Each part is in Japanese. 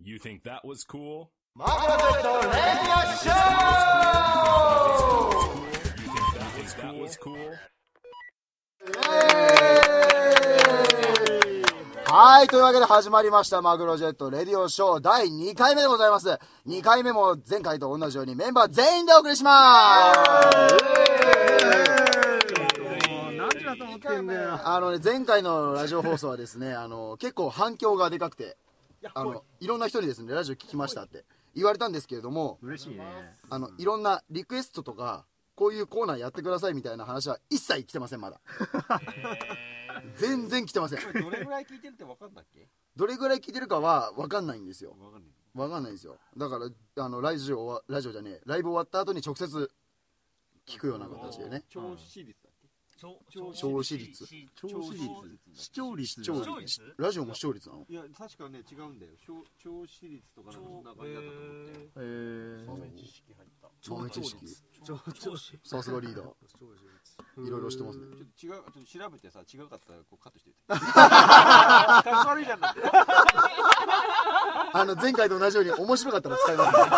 You think that was cool? マグロジェットレディオショー That was cool? はい、というわけで始まりましたマグロジェットレディオショー第2回目でございます。2回目も前回と同じようにメンバー全員でお送りします。前回のラジオ放送はですね、結構反響がでかくて、いろんな人にですね、ラジオ聞きましたって言われたんですけれども、 嬉しいね。 いろんなリクエストとか、こういうコーナーやってくださいみたいな話は一切来てません、まだ。全然来てません。 どれぐらい聞いてるって分かんだっけ？ どれぐらい聞いてるかは分かんないんですよ。 分かんない。 分かんないんですよ。だからラジオじゃねえ、ライブ終わった後に直接聞くような形でね。 聴取率だっけ？ 聴取率。 視聴率。 ラジオも視聴率なの？ いや確かね違うんだよ。聴取率とかなんかそんな感じだったと思って。 豆知識入った。 豆知識。さすがリーダー。いろいろしてますね。 ちょっと調べてさ、違うかったらこうカットしておいて。かっこ悪いじゃんだって。 前回と同じように面白かったら使います、ね。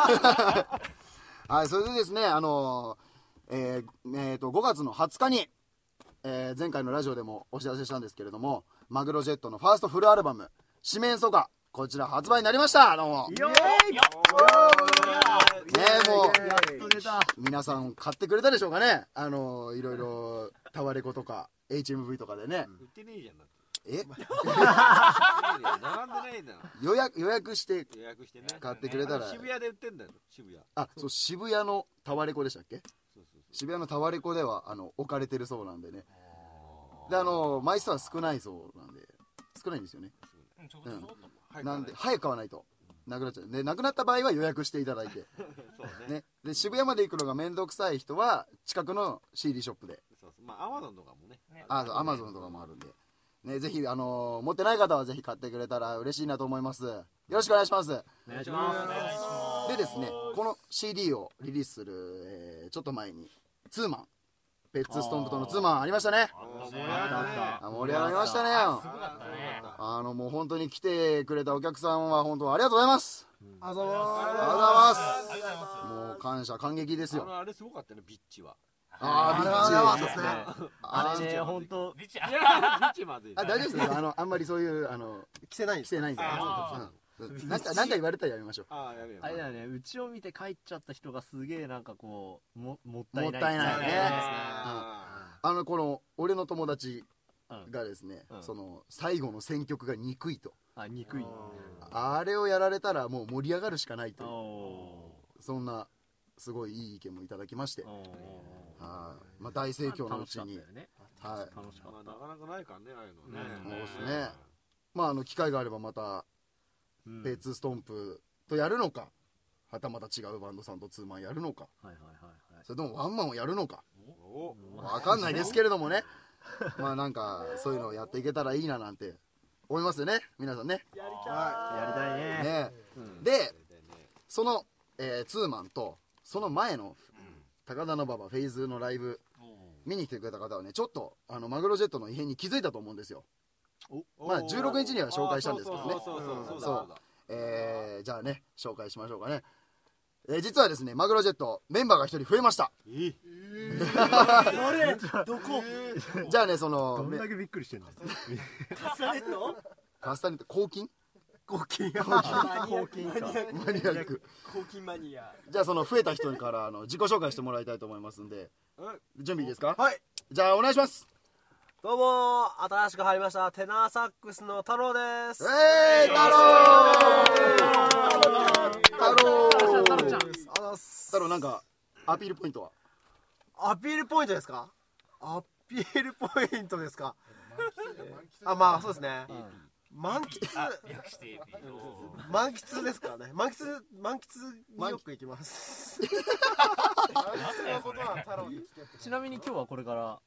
はい、それでですね、5月の20日に、前回のラジオでもお知らせしたんですけれども、マグロジェットのファーストフルアルバム「四面楚歌」、こちら発売になりました。どうもイエーイ。 もう皆さん買ってくれたでしょうかね。いろいろタワレコとか HMV とかでね。 売ってねえじゃんだって。並んでないんだよ。 予約してね買ってくれたら。 渋谷で売ってんだよ。渋谷。 そう、渋谷のタワレコでしたっけ？渋谷のタワレコでは置かれてるそうなんでね。で枚数は少ないそうなんで、少ないんですよね。なんで早く買わないとなくなっちゃう。でなくなった場合は予約していただいてね。で渋谷まで行くのが面倒くさい人は近くの CD ショップで、 まあアマゾンとかもね。 アマゾンとかもあるんでね、ぜひ持ってない方はぜひ買ってくれたら嬉しいなと思います。よろしくお願いします。 お願いします。 でですね、この CD をリリースする、ちょっと前にツーマン、ペッツストンプとのツーマンありましたね。盛り上がりましたね。もう本当に来てくれたお客さんは本当ありがとうございます。ありがとうございます。もう感激ですよ。 あれすごかったね、ビッチは。 ビッチ。 あれね、本当。 ビッチまで。 大丈夫ですよ。あんまりそういう着てないんですよ。 なんか言われたらやめましょう。 あれだね、うちを見て帰っちゃった人がすげえなんかこうもったいないね。この俺の友達がですね、その最後の選曲が憎いと。 憎い。 あれをやられたらもう盛り上がるしかないという、そんなすごいいい意見もいただきまして、大盛況のうちに、 なかなかないからね、ああいうのね。 そうですね。機会があればまたペッツストンプとやるのか、はたまた違うバンドさんとツーマンやるのか、それともワンマンをやるのかわかんないですけれどもね。なんかそういうのをやっていけたらいいななんて思いますよね、皆さんね。 やりたいね。 でそのツーマンとその前の高田馬場フェイズのライブ見に来てくれた方はね、ちょっとマグロジェットの異変に気づいたと思うんですよ。16日には紹介したんですけどね。じゃあね、紹介しましょうかね。実はですね、マグロジェットメンバーが1人増えました。 誰？どこ？ じゃあね、 どんだけびっくりしてんの？ カスタネット抗菌マニアック抗菌マニア。 じゃあその増えた人から自己紹介してもらいたいと思いますんで、準備いいですか？ はい。 じゃあお願いします。 どうも新しく入りましたテナーサックスの太郎です。 太郎なんかアピールポイントは？ アピールポイントですか？アピールポイントですか？そうですね。満喫ですからね。満喫によく行きます。 ちなみに今日はこれから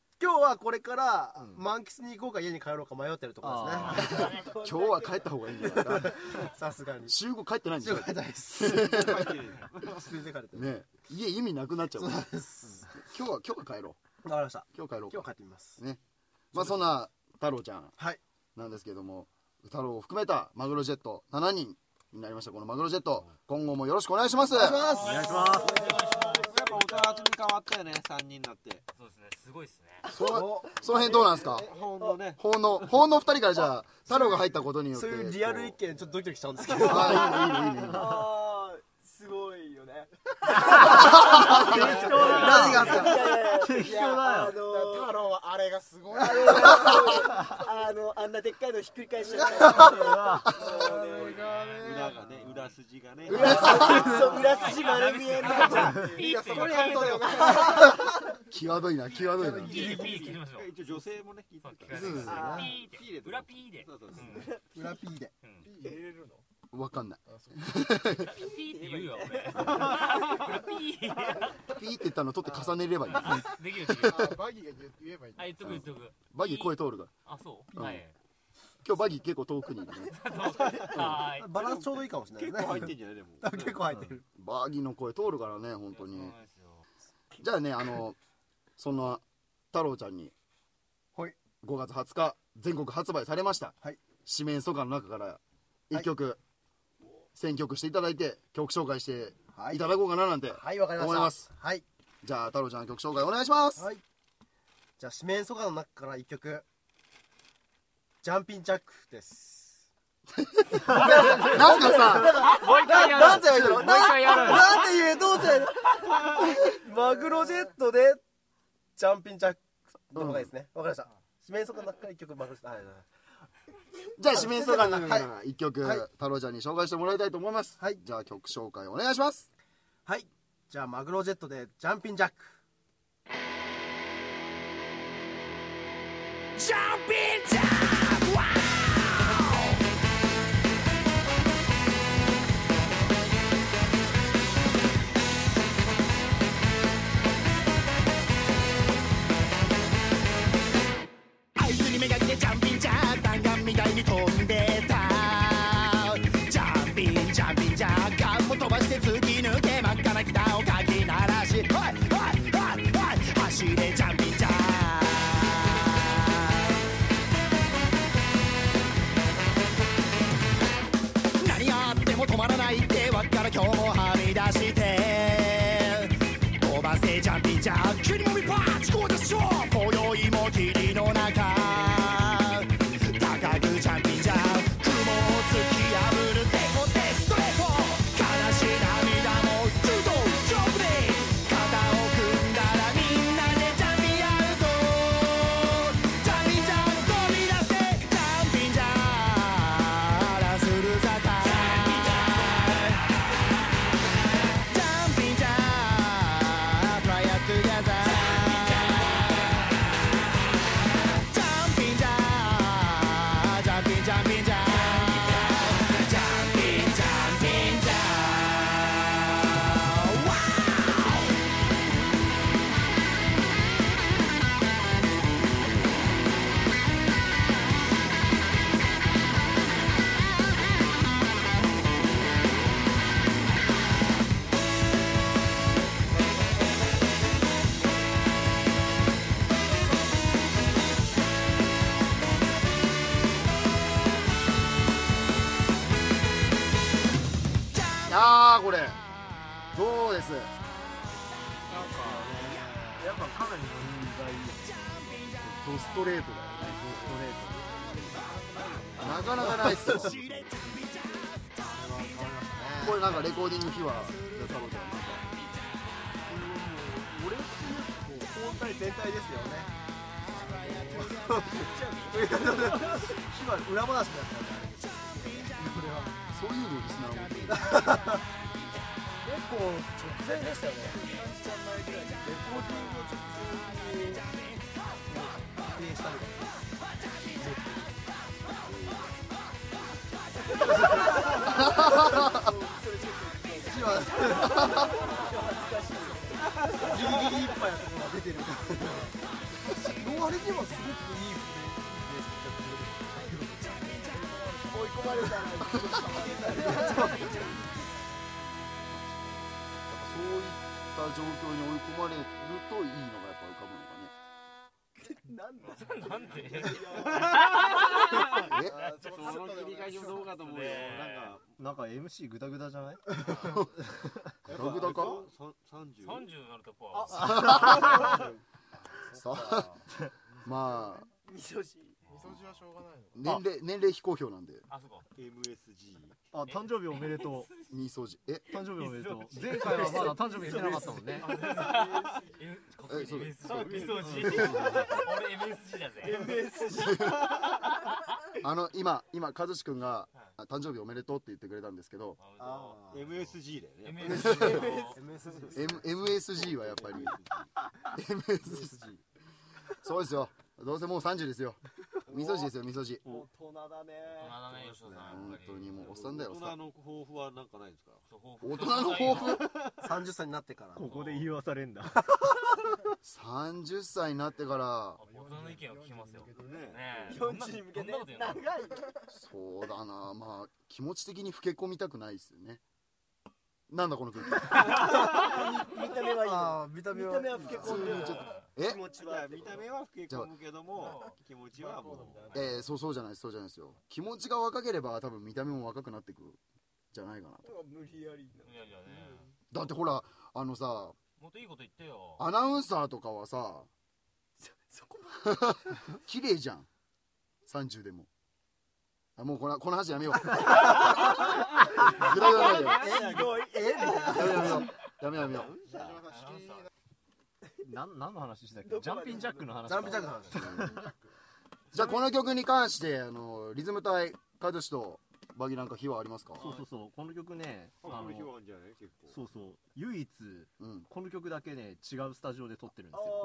満喫に行こうか家に帰ろうか迷ってるところですね。 今日は帰った方がいいんじゃないか。 さすがに週5帰ってないんでしょ？ 帰ってないです。 ね、家意味なくなっちゃう。今日は帰ろう。 わかりました。 今日帰ろう。 今日帰ってみますね。そんな太郎ちゃんはいなんですけども、太郎を含めたマグロジェット7人になりましたこのマグロジェット、今後もよろしくお願いします。 お願いします。 お願いします。 やっぱ音の厚み変わったよね、3人になって。 そうですね、すごいですね。 その辺どうなんですか。 ほんのね、 ほんの2人からじゃあ太郎が入ったことによってそういうリアル一見ちょっとドキドキしちゃうんですけど。 あ、いいねすごいよね。 何がですか。 適当だよ。 太郎はあれがすごい。あんなでっかいのひっくり返しちゃった。 裏がね、裏筋がね。 裏筋丸見えになっちゃう。それやるとよ。 際どいな。 ピー切りましょう。 一応女性もね、聞いてる。 裏ピーで。 裏 P で。 入れれるの？ わかんない。 ピーって言うよ俺。 ピーって言ったの取って重ねればいい。 できる。 バギーが言えばいい。 言っとく。 バギー声通るから。 あ、そう。はい。 今日バギー結構遠くにいるね。 バランスちょうどいいかもしれないですね。 結構入ってんじゃないでも。 結構入ってる。 バギーの声通るからね、本当に。じゃあね、そんな太郎ちゃんに5月20日全国発売されました四面楚歌の中から1曲選曲していただいて曲紹介していただこうかななんて思います。じゃあ太郎ちゃん曲紹介お願いします。 じゃあ四面楚歌の中から1曲ジャンピンジャックです。 なんかさ、 もう一回やる。 なんて言うの？ なんて言う？どうせマグロジェットでジャンピンジャックの方がいいですね。わかりました。四面楚歌の中から1曲マグロジェット。 じゃあ四面楚歌の中から1曲太郎ちゃんに紹介してもらいたいと思います。じゃあ曲紹介お願いします。 はい。じゃあマグロジェットでジャンピンジャック。ジャンピンジャック。あいつに目がけてジャンピンジャック弾丸みたいに飛んでた。ジャンピンジャンピンジャックガンも飛ばして突き抜け真っ赤なギターをかき鳴らし走れジャンピンジャック。何があっても止まらないってわっから今日もはみ出して飛ばせジャンピンジャック。霧もみパーチこうでしょう。今宵も霧の中高くジャンピンジャック。雲を突き破るテコテストレート。悲しい涙も柔道ジョブで肩を組んだらみんなでジャンピンアウト。ジャンピンジャック飛び出せジャンピンジャックラスル坂ジャンピンジャックフライアトゥギャザー。 これどうです。 なんかやっぱかなりの人数がいい。 ドストレートだよね。なかなかないっすよ。これなんかレコーディング秘話で太郎ちゃんなんか俺本体全体ですよね。秘話裏話だったんだ。 そういうのリスナーも結構直前でしたよね。3時間前ぐらいにレコーディングを直前に否定したみたいな。ギリギリいっぱいのところが出てる。あれにはすごくいい追い込まれたらそういった状況に追い込まれるといいのがやっぱ浮かぶのかね。 なんでその切り返しもどうかと思うよ。 なんか MC グダグダじゃない？ グダグダか 30になるとやっぱさあまあみそじはしょうがないの。 年齢非公表なんで。 あそこ MSG。 あ、誕生日おめでとう。 みそじ。 誕生日おめでとう。前回はまだ誕生日してなかったもんね。 そうみそじ。俺 MSG だぜ。 今和志くんが誕生日おめでとうって言ってくれたんですけど、 MSG だよね。 MSG はやっぱり MSG。そうですよ。どうせもう30ですよ。みそじですよ、みそじ。 大人だね。 吉田さん。 本当にもうおっさんだよ。 大人の抱負はなんかないですか？ 大人の抱負 30歳になってからここで言わされんだ。 30歳になってから大人の意見を聞きますよ。 40に向けて長い。 そうだな、まあ気持ち的に老け込みたくないですよね。なんだこの空気。 見た目はいい。見た目は老け込んでる。気持ちは見た目は老け込むけども気持ちはもうそうじゃないですよ。気持ちが若ければ多分見た目も若くなってくるじゃないかなと。 無理やりだってほらさ、 もっといいこと言ってよ。 アナウンサーとかはさ綺麗じゃん30でも。もうこの話やめよう。やめよう。 何の話してたっけ？ジャンピンジャックの話。 じゃあこの曲に関してリズム隊カズシとバギなんか秘話ありますか？ そうこの曲ね、 秘話あるんじゃない？結構そう唯一この曲だけね違うスタジオで撮ってるんですよ。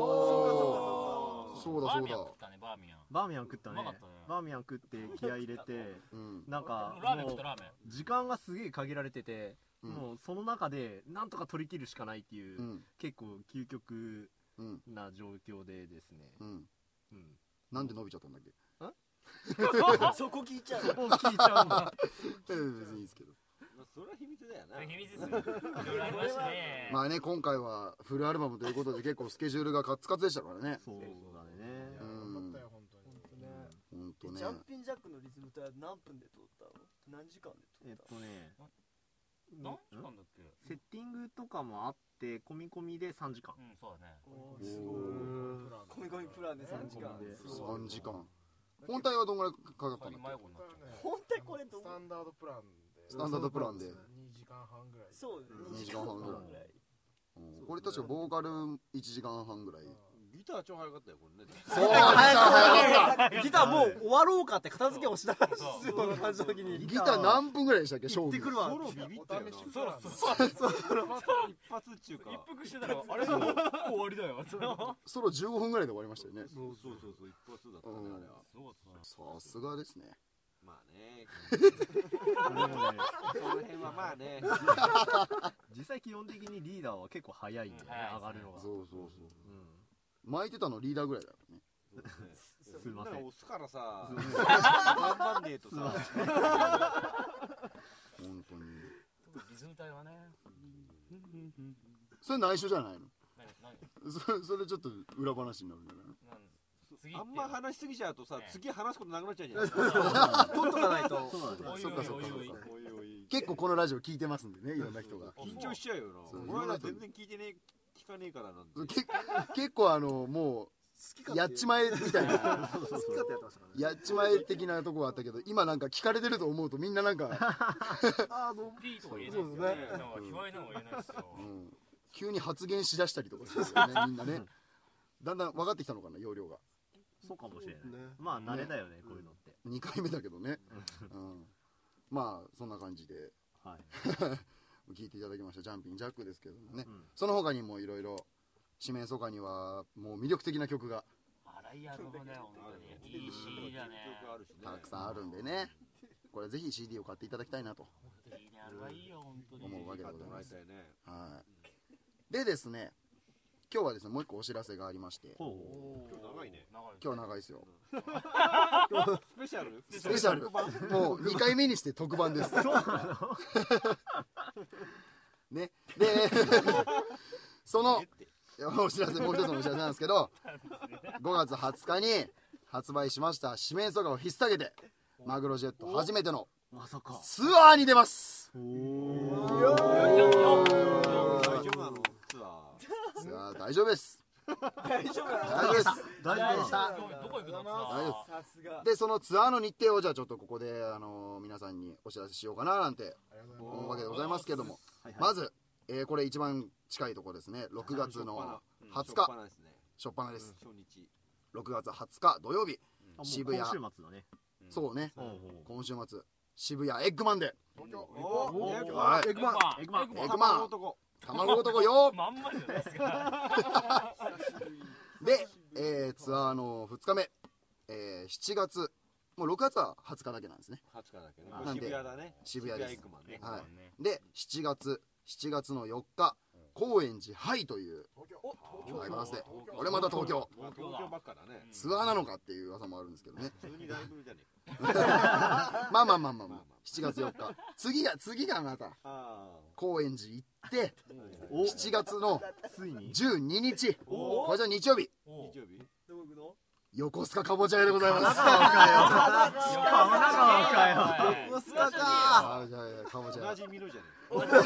そうだバーミヤン食ったね。 バーミヤン食って気合い入れてなんかラーメン食ったラーメン。 時間がすげえ限られてて、もうその中でなんとか取り切るしかないっていう結構究極な状況でですね。 なんで伸びちゃったんだっけ？ そこ聞いちゃう。 んだ。 別にいいですけど。 それは秘密だよな。 秘密ですよ。いろいろありましたね。 まあね、今回はフルアルバムということで結構スケジュールがカツカツでしたからね。 そうだね。 頑張ったよ本当に。 ジャンピンジャックのリズム隊は何分で撮ったの？何時間で撮ったの？ 何時間だっけ？ セッティングとかもあって込み込みで3時間。 そうだね。 込み込みプランで3時間。 3時間。本体はどんぐらいかかったの？ 本体これスタンダードプランで2時間半ぐらい。 そう 2時間半ぐらい。これ確かボーカル1時間半ぐらい。 ギター超早かったよこれね。 そう早かった。 ギターもう終わろうかって片付けをしながら感じた時にギター何分ぐらいでしたっけ？ 行ってくるわ。 ソロビビったよな。 そう一発っちゅうか。 一服してたらあれもう終わりだよ。 ソロ15分ぐらいで終わりましたよね。 そう一発だったねあれは。 さすがですね。 まあね。その辺はまあね。 実際基本的にリーダーは結構早いんだよね、上がるのが。 そう巻いてたのリーダーぐらいだよね。 すいません。 押すからさ、頑張んねえとさ。 本当に。 リズム隊はね。 それ内緒じゃないの？それちょっと裏話になるんだから。 あんま話しすぎちゃうとさ、次話すことなくなっちゃうじゃないですか。取っとかないと。 そっか。結構このラジオ聞いてますんでね、いろんな人が。 緊張しちゃうよな。俺ら全然聞かねえからなんで。 結構もうやっちまえみたいな、やっちまえ的なとこがあったけど、今なんか聞かれてると思うとみんななんかピーとか言えないですよね。なんか卑猥なのは言えないですよ。 急に発言しだしたりとかしてるよね、みんなね。だんだん分かってきたのかな、容量が。 そうかもしれない。まあ慣れだよね、こういうのって。 2回目だけどね。まあそんな感じで聞いていただきましたジャンピンジャックですけどもね。その他にもいろいろ四面楚歌にはもう魅力的な曲がいいい CD だね。 たくさんあるんでね、これぜひ CD を買っていただきたいなと思うわけでございます。でですね、今日はですねもう一個お知らせがありまして。 今日長いね。 今日長いですよ。 スペシャル？ スペシャル。もう2回目にして特番です。ね。で、そのお知らせ、もう一つのお知らせなんですけど、5月20日に発売しました四面楚歌を引っ提げてマグロジェット初めてのまさかツアーに出ます。 大丈夫なのツアー。 ツアー大丈夫です。 大丈夫大丈夫です。 大丈夫でしたどこ行くの？ 大丈夫さすがでそのツアーの日程をじゃあちょっとここで皆さんにお知らせしようかななんて思うわけでございますけども、まず、これ一番近いところですね。6月の20日初っ端です。6月20日土曜日渋谷、 今週末だね。 そうね、今週末渋谷エッグマンで、 はい、エッグマン卵男よまんまじゃないですか。 で、ツアーの2日目、7月もう6月は20日だけなんですね。 20日だけね。 なんで渋谷だね。 渋谷です。 エッグマンね。 はい。で7月の4日高円寺ハイというライブハウスで、これまた東京ばっかだね。 ツアーなのかっていう噂もあるんですけどね。 普通にライブじゃねえか。 まあ7月4日次がまた高円寺行って7月の12日これじゃ日曜日横須賀かぼちゃ屋でございます。 神奈川かよ。 横須賀かかぼちゃ屋同じ見るじゃね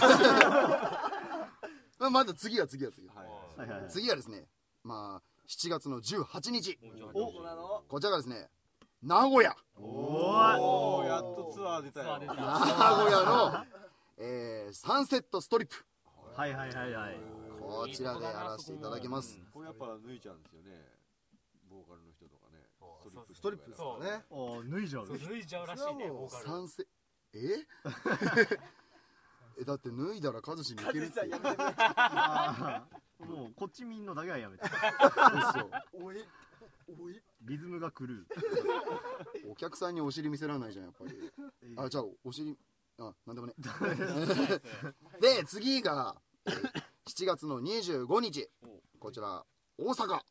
まだ次はですね、まあ7月の18日こちらがですね名古屋。 おーやっとツアー出たよ。 名古屋のサンセットストリップ、 はいこちらでやらせていただきます。 これやっぱ脱いちゃうんですよね、ボーカルの人とかね。 ストリップですからね。 脱いじゃう脱いじゃうらしいね、ボーカル。 サンセだって脱いだら和志にいけるってもうこっちみんのだけはやめて。 おいリズムが狂う。 お客さんにお尻見せられないじゃんやっぱり。じゃあお尻なんでもね。で次が7月の25日こちら大阪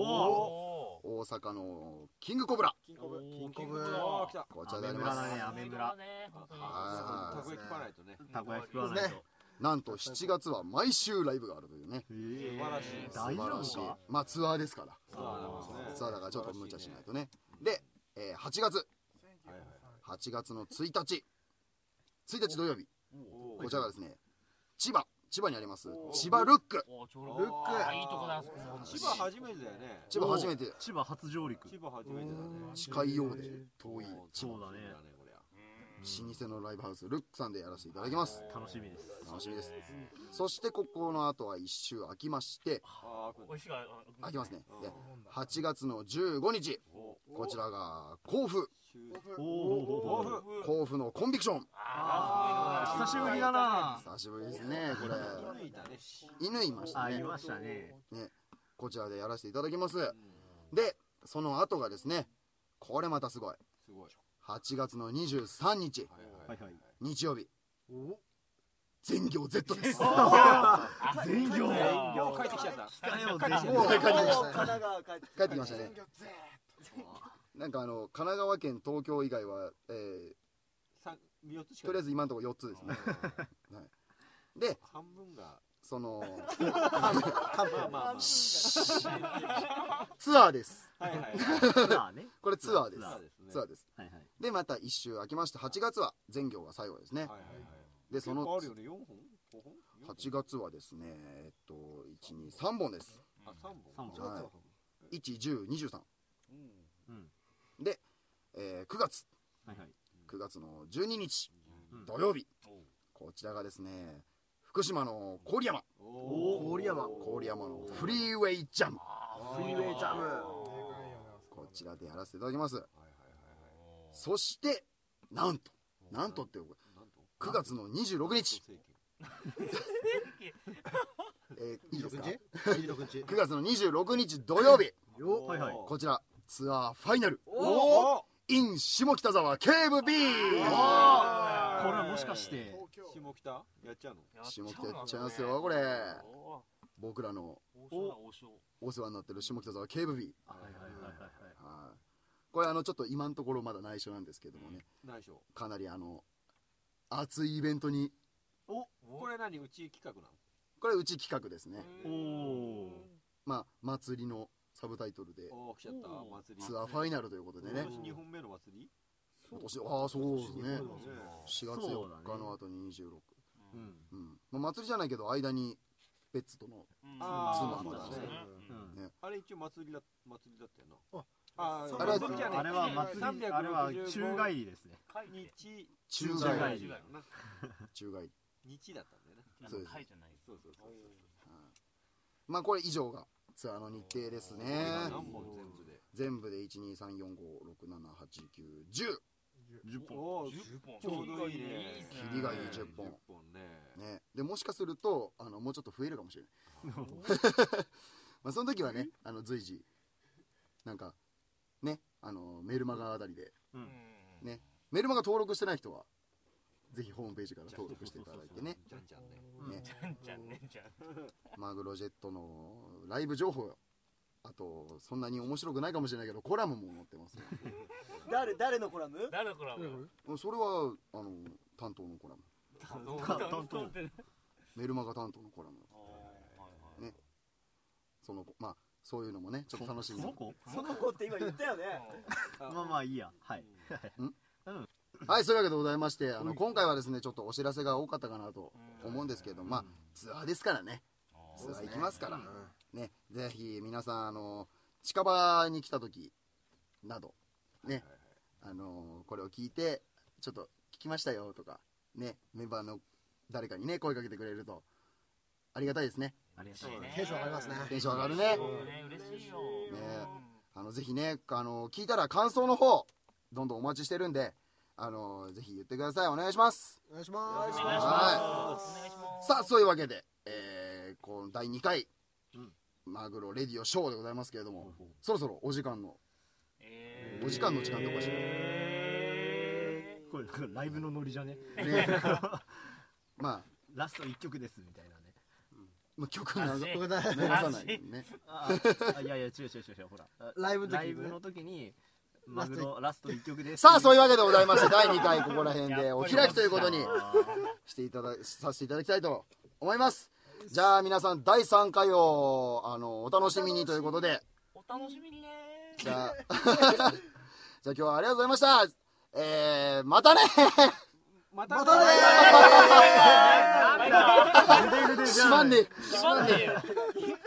のキングコブラ、こちらであります。 アメ村たこ焼き食わないとね。 たこ焼き食わないと。 なんと7月は毎週ライブがあるというね。 素晴らしい。 まあツアーですから、ツアーだからちょっと無茶しないとね。で、8月の1日土曜日こちらがですね千葉にあります千葉ルック。 いいとこだ。 千葉初めてだよね。 千葉初めて。 千葉初上陸。 千葉初めてだね。 近いようで遠い。 そうだね。 老舗のライブハウスルックさんでやらせていただきます。 楽しみです。 そしてここの後は1週空きまして空きますね。で8月の15日こちらが甲府のコンビクション。 久しぶりだな。 久しぶりですね。これ犬いましたね。 いましたね。 こちらでやらせていただきます。でその後がですねこれまたすごい8月の23日日曜日全業 Z です。 全業帰ってきちゃった。 帰ってきましたね。なんか神奈川県東京以外はとりあえず今のところ4つですね。で半分がそのツアーです。これツアーです。でまた1週空きまして8月は全業が最後ですね。でその8月はですね3本です。1、10、23で9月の12日土曜日こちらがですね福島の郡山のフリーウェイジャムこちらでやらせていただきます。そしてなんとって9月の26日いいですか9月の26日土曜日こちらツアーファイナル in 下北沢ケーブ B。 これはもしかして下北やっちゃうの？ 下北やっちゃいますよこれ。僕らのお世話になってる下北沢ケーブ B。 これちょっと今のところまだ内緒なんですけどもね、かなり熱いイベントに。 これ何うち企画なの？ これうち企画ですね。まあ祭りのサブタイトルでおー来ちゃった祭り。 ツアーファイナルということでね。 今年2本目の祭り。 今年そうですね。4月4日の後に26。祭りじゃないけど間にベッツとのツーマンだったんですね。 あれ一応祭りだったよな。 あれは祭り、あれは宙返りですね。 宙返り。宙返り。 日だったんだよね。 そうです。 そう。 まあこれ以上がツアーの日程ですね。 何本全部で1、2、3、4、5、6、7、8、9、10。 10本。ちょうどいいね。 切りがいい10本。ね。でもしかするともうちょっと増えるかもしれない。まあその時はね随時なんかねメルマガあたりでねメルマガ登録してない人はぜひホームページから登録していただいてね。マグロジェットのライブ情報、あとそんなに面白くないかもしれないけどコラムも載ってます。 誰のコラム？ それは担当のコラム。メルマガ担当のコラム。ね。まあそういうのもねちょっと楽しみに。 その子って今言ったよね。 まあいいや。はい。 はい、そういうわけでございまして今回はですねちょっとお知らせが多かったかなと思うんですけど、まあツアーですからね。ツアー行きますからね。ぜひ皆さん近場に来た時などねこれを聞いてちょっと聞きましたよとかねメンバーの誰かにね声かけてくれるとありがたいですね。 テンション上がりますね。 テンション上がるね。 嬉しいよね。ぜひね聞いたら感想の方どんどんお待ちしてるんでぜひ言ってください。お願いします。 お願いします。 さあそういうわけでこの第2回マグロレディオショーでございますけれども、そろそろお時間の時間でおかしいこれライブのノリじゃね。 まあラスト1曲ですみたいなね。 曲流さないね。 いや違うほらライブの時にマグロラスト1曲です。 さあそういうわけでございまして第2回ここら辺でお開きということにさせていただきたいと思います。じゃあ皆さん第3回をお楽しみにということで、 お楽しみにね。 じゃあ今日はありがとうございました。またねしまんねえ